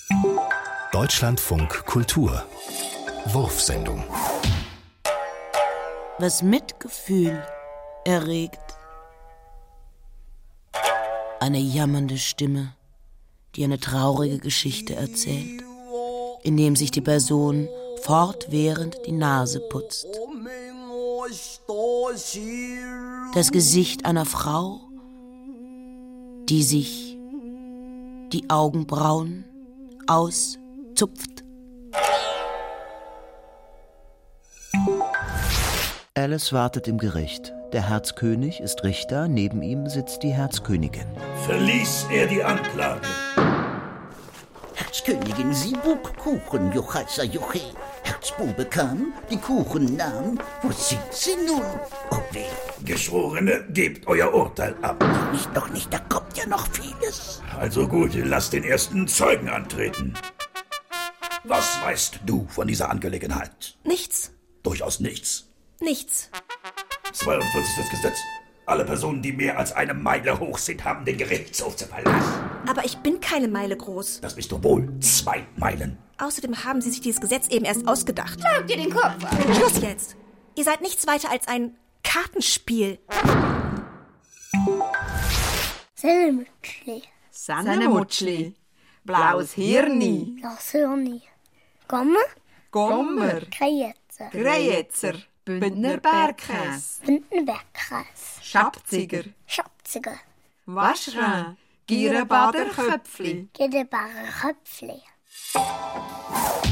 Deutschlandfunk Kultur Wurfsendung. Was Mitgefühl erregt. Eine jammernde Stimme, die eine traurige Geschichte erzählt, indem sich die Person fortwährend die Nase putzt. Das Gesicht einer Frau, die sich die Augenbrauen auszupft. Alice wartet im Gericht. Der Herzkönig ist Richter, neben ihm sitzt die Herzkönigin. Verließ er die Anklage? Herzkönigin, sie buk Kuchen, Juchasa Juche. Herzbube kam, die Kuchen nahm. Wo sind sie nun? Oh weh. Geschworene, gebt euer Urteil ab. Noch nicht, da kommt ja noch vieles. Also gut, lasst den ersten Zeugen antreten. Was weißt du von dieser Angelegenheit? Nichts. Durchaus nichts. Nichts. 42. Gesetz. Alle Personen, die mehr als eine Meile hoch sind, haben den Gerichtshof zu verlassen. Aber ich bin keine Meile groß. Das bist du wohl. 2 Meilen. Außerdem haben Sie sich dieses Gesetz eben erst ausgedacht. Schlagt dir den Kopf ab. Schluss jetzt. Ihr seid nichts weiter als ein Kartenspiel. Sennemutschli. Blaues Hirni. Blaues Hirni. Gommer. Gommer. Krejetzer. Grejetzer. Bündner Bergkäse. Bündner Bergkäse. Schapziger. Schapziger. Waschra. Gierenbader Köpfli. Gierenbader Köpfli.